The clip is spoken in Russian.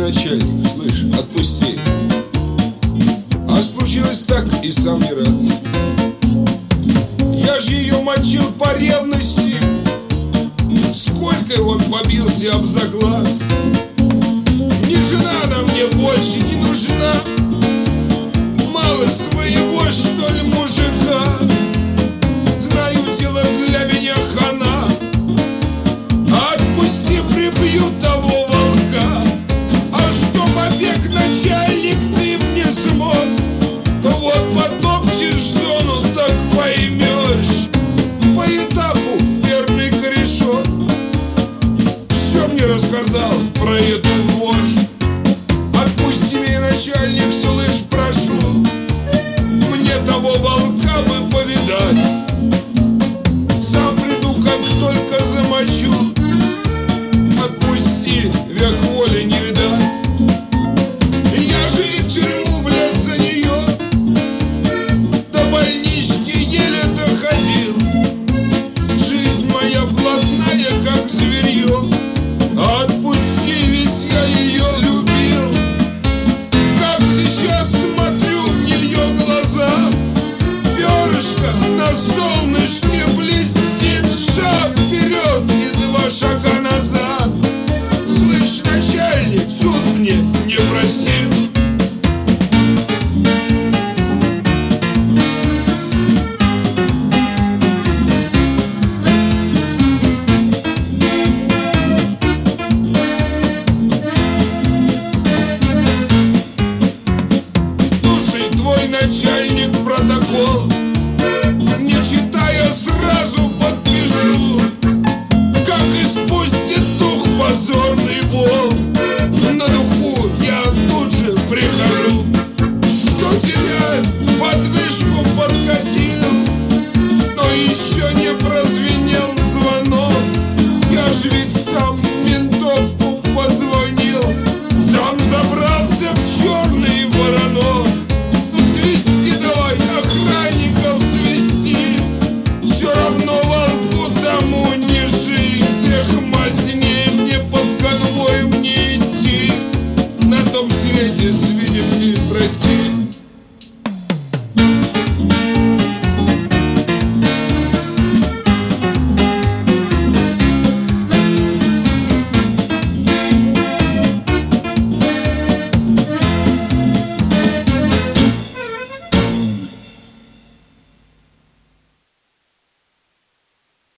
начальник, слышь, отпусти. А случилось так, и сам не рад. Я же ее мочил по ревности. Сколько он побился об заклад. Не жена она мне больше не нужна. Мало своего, что ли, мужика. Знаю, дело для меня хана. Отпусти, прибью того волка. А что побег, начальник, ты мне смог, то вот потопчешь зону, так поймешь. По этапу верный корешок все мне рассказал про эту вошь. Отпусти меня, начальник, слышь, прошу. Мне того волка бы повидать.